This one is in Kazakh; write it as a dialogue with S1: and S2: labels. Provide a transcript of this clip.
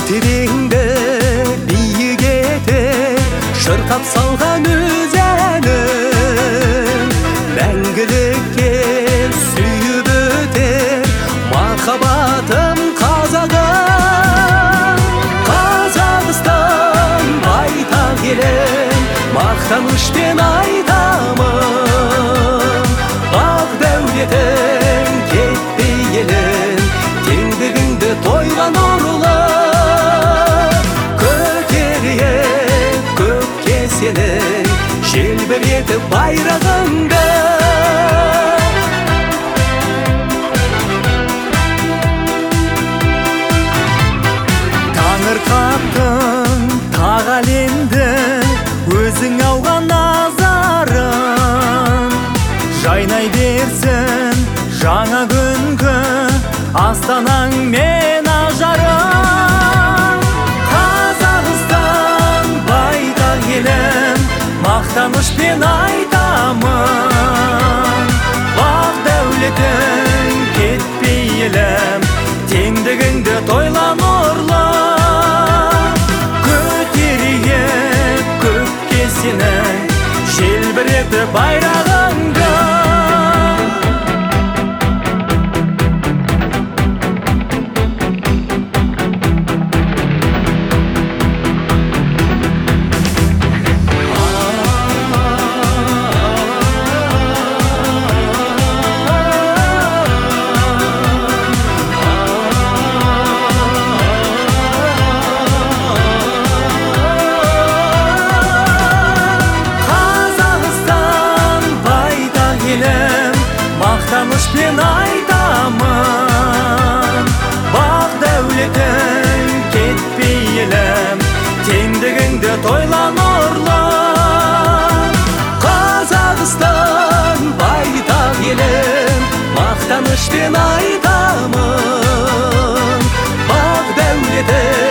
S1: тереңде биік етер шырқап салған өзенім, мәңгілікке сүйіп өтер махаббатым қазағым. Қазақстан байтақ елім, мақтанышпен айтамын, бақ дәулетің кетпей елім, теңдігіңді тойлан нұрлы. Көтерейік көкке сенің желбіретіп байрағыңды. Таңырқаттың тақ әлемді өзің ауған назарым, жайнай берсін жаңа күнгі астанаң мен ажарым. Қазақстан байтақ елім, мақтанышпен айтамын, бақ дәулетің кетпей елім, теңдігіңді тойла нұрлы. Көтерейік көкке сенің желбіретіп байрағыңды. Мақтанышпен айтамын, бақ дәулетің кетпей елім, теңдігіңді тойла нұрлы. Қазақстан байтақ елім, мақтанышпен айтамын, бақ дәулетің